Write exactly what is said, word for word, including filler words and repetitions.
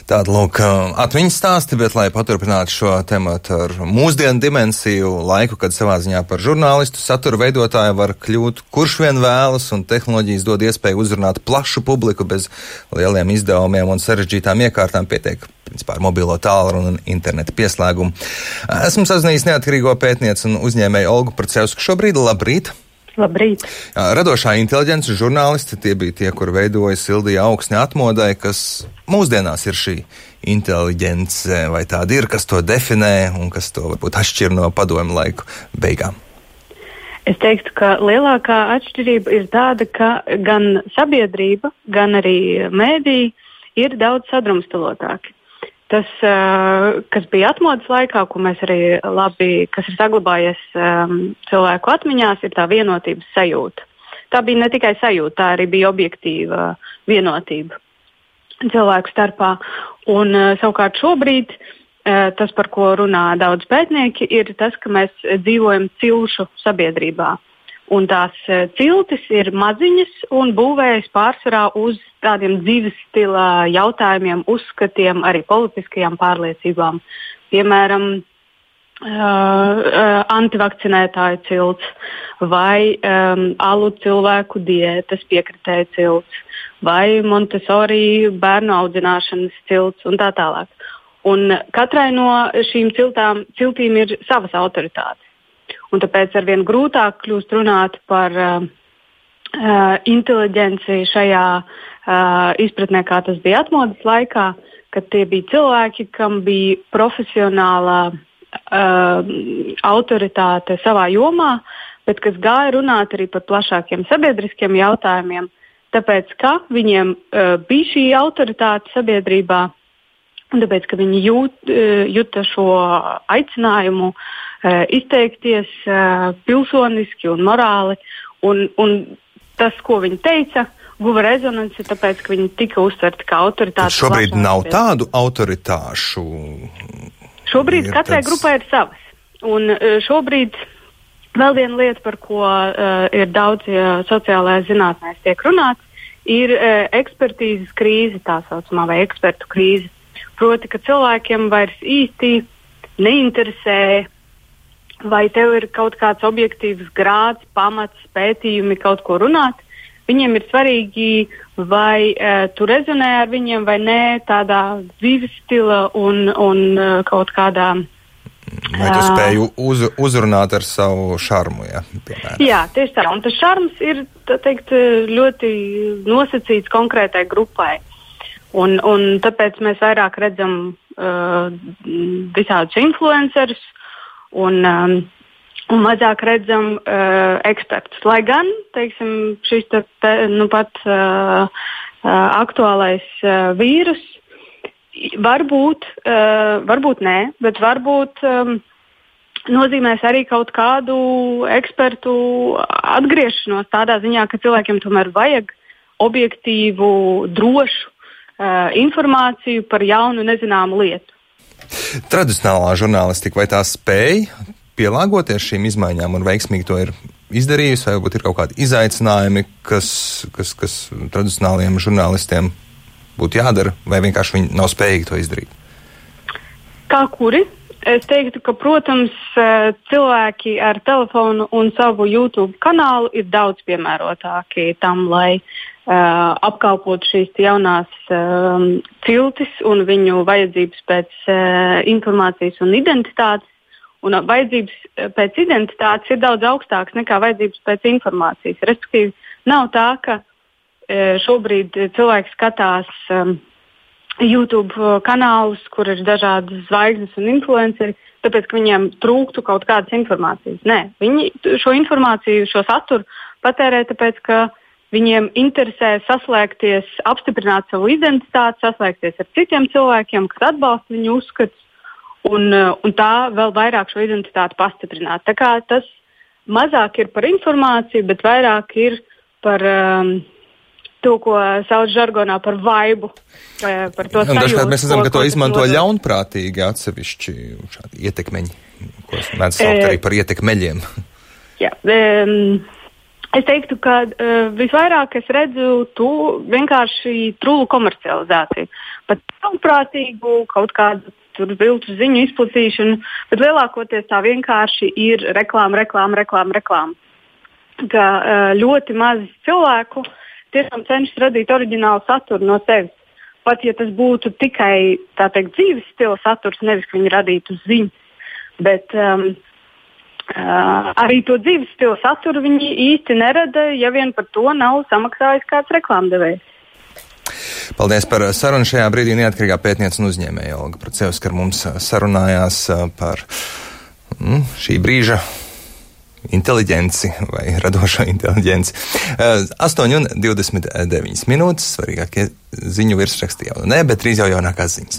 Tāda, lūk, atmiņas stāsti, bet, lai paturpinātu šo tematu ar mūsdienu dimensiju, laiku, kad savā ziņā par žurnālistu satura veidotāju var kļūt kurš vien vēlas, un tehnoloģijas dod iespēju uzrunāt plašu publiku bez lieliem izdevumiem un sarežģītām iekārtām, pietiek, principā, ar mobilo tālruni un interneta pieslēgumu. Esmu sazinājies neatkarīgo pētnieci un uzņēmēju Olgu Pracevsku šobrīd. Labrīt! Labrīt! Radošā inteliģence žurnālisti, tie bija tie, kur veidoja Sildija Augsne atmodai, kas mūsdienās ir šī inteliģence, vai tāda ir, kas to definē un kas to varbūt atšķir no padomju laiku beigām? Es teiktu, ka lielākā atšķirība ir tāda, ka gan sabiedrība, gan arī mēdīji ir daudz sadrumstalotāki. Tas, kas bija atmodas laikā, ko mēs arī labi, kas ir saglabājies um, cilvēku atmiņās, ir tā vienotības sajūta. Tā bija ne tikai sajūta, tā arī bija objektīva vienotība cilvēku starpā. Un uh, savukārt šobrīd uh, tas, par ko runā daudz pētnieki, ir tas, ka mēs dzīvojam cilšu sabiedrībā. Un tās ciltis ir maziņas un būvējas pārsvarā uz tādiem dzīves stila jautājumiem, uzskatiem, arī politiskajām pārliecībām. Piemēram, uh, uh, antivakcinētāju cilts vai um, alu cilvēku diētas piekritēju cilts vai Montessori bērnu audzināšanas cilts un tā tālāk. Un katrai no šīm ciltām, ciltīm ir savas autoritātes. Un tāpēc arvien grūtāk kļūst runāt par uh, uh, inteliģenci šajā uh, izpratnē, kā tas bija atmodas laikā, kad tie bija cilvēki, kam bija profesionālā uh, autoritāte savā jomā, bet kas gāja runāt arī par plašākiem sabiedriskiem jautājumiem, tāpēc, ka viņiem uh, bija šī autoritāte sabiedrībā, un tāpēc, ka viņi jūt, uh, juta šo aicinājumu izteikties uh, pilsoniski un morāli, un, un tas, ko viņi teica, guva rezonanci, tāpēc, ka viņi tika uztverti kā autoritāti. Šobrīd nav tādu autoritāšu. Šobrīd katrai tāds... grupai ir savas. Un uh, šobrīd vēl viena lieta, par ko uh, ir daudz uh, sociālajās zinātnēs tiek runāts, ir uh, ekspertīzes krīze, tā saucamā, vai ekspertu krīze. Proti, ka cilvēkiem vairs īsti neinteresē, vai tev ir kaut kāds objektīvs grāds, pamats, pētījumi, kaut ko runāt. Viņiem ir svarīgi, vai e, tu rezonē ar viņiem vai nē, tādā dzīves stila un, un e, kaut kādā... Vai tu spēju uz, uzrunāt ar savu šarmu, ja, piemēram? Jā, tieši tā. Un tas šarms ir, tā teikt, ļoti nosacīts konkrētai grupai. Un, un tāpēc mēs vairāk redzam uh, visādus influencerus, Un, um, un mazāk redzam uh, ekspertus. Lai gan, teiksim, šis te, te, nu pat uh, uh, aktuālais uh, vīrus varbūt, uh, varbūt nē, bet varbūt um, nozīmēs arī kaut kādu ekspertu atgriešanos tādā ziņā, ka cilvēkiem tomēr vajag objektīvu, drošu uh, informāciju par jaunu nezināmu lietu. Tradicionālā žurnālistika, vai tā spēj pielāgoties šīm izmaiņām un veiksmīgi to ir izdarījusi, vai varbūt ir kaut kādi izaicinājumi, kas, kas, kas tradicionāliem žurnālistiem būtu jādara, vai vienkārši viņi nav spējīgi to izdarīt? Kā kuri? Es teiktu, ka, protams, cilvēki ar telefonu un savu YouTube kanālu ir daudz piemērotāki tam, lai Uh, apkalpot šīs jaunās uh, ciltis un viņu vajadzības pēc uh, informācijas un identitātes. Un uh, vajadzības pēc identitātes ir daudz augstākas nekā vajadzības pēc informācijas. Respektīvi, nav tā, ka uh, šobrīd cilvēki skatās um, YouTube kanālus, kur ir dažādas zvaigznes un influenceri, tāpēc, ka viņiem trūktu kaut kādas informācijas. Nē, viņi šo informāciju, šo saturu patērē tāpēc, ka viņiem interesē saslēgties, apstiprināt savu identitāti, saslēgties ar citiem cilvēkiem, kas atbalsta viņu uzskatus, un, un tā vēl vairāk šo identitāti pastiprināt. Tā kā tas mazāk ir par informāciju, bet vairāk ir par um, to, ko sauc žargonā par vaibu. Par to sajūtu. Dažkārt mēs redzam, ka to izmanto ļaunprātīgi atsevišķi šādi ietekmeņi, ko mēs mēdz saukt arī par ietekmeļiem. Jā. Um, Es teiktu, ka uh, visvairāk es redzu tu vienkārši trūlu komercializāciju. Pat prātīgu kaut kādu tur viltus ziņu izplatīšanu, bet lielākoties tā vienkārši ir reklāma, reklāma, reklāma, reklāma. Ka uh, ļoti maz cilvēku tiešām cenšas radīt oriģinālu saturu no sevis. Pat ja tas būtu tikai, tā teikt, dzīves stila saturs, nevis, ka viņi radītu ziņu. Bet um, uh, arī to dzīves stila saturu viņi īsti nerada, ja vien par to nav samaksājis kāds reklāmdevējs. Paldies par sarunu šajā brīdī. Neatkarīgā pētniece un uzņēmēja Olga Procevska ar mums sarunājās par mm, šī brīža inteliģenci vai radošo inteliģenci. astoņi un divdesmit deviņas minūtes, svarīgākie ziņu virsraksti jau ne, bet drīz jau jaunākās ziņas.